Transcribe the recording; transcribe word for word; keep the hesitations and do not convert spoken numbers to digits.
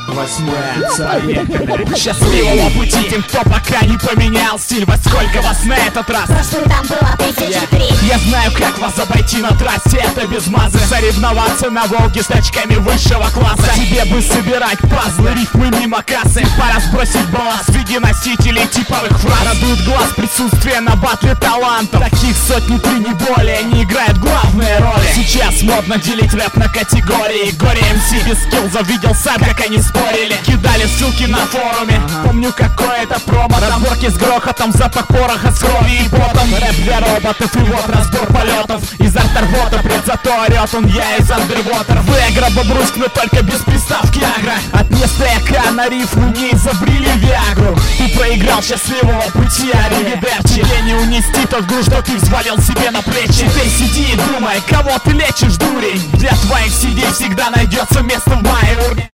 Восьмое, поехали. Счастливого пути тем, кто пока не поменял стиль. Во сколько вас на этот раз? Прошлый там было тысячи три. Я знаю, как вас обойти на трассе, это без мазы. Соревноваться на Волге с тачками высшего класса. Тебе бы собирать пазлы, рифмы мимо кассы. Пора сбросить балласт в виде носителей типовых фраз. Радует глаз присутствие на батле талантов. Таких сотни три, не более, не играют главные роли. Сейчас модно делить рэп на категории. Горе эм си без скиллзов, видел сам, как они спорили. Кидали ссылки на форуме. Помню, какое-то промо. Разборки с грохотом, запах пороха с кровью и потом. Рэп для роботов и вот разбор полетов. Из арт-рвота, пред зато орет он, я из Underwater. Вегра, Бобруйск, но только без приставки агро. От места яка на рифму не изобрели виагру. Ты проиграл, счастливого пути, аривидерчи. Тебе не унести тот груз, что ты взвалил себе на плечи. Ты сиди и думай, кого ты лечишь, дурень. Для твоих сидей всегда найдется место в моей урне.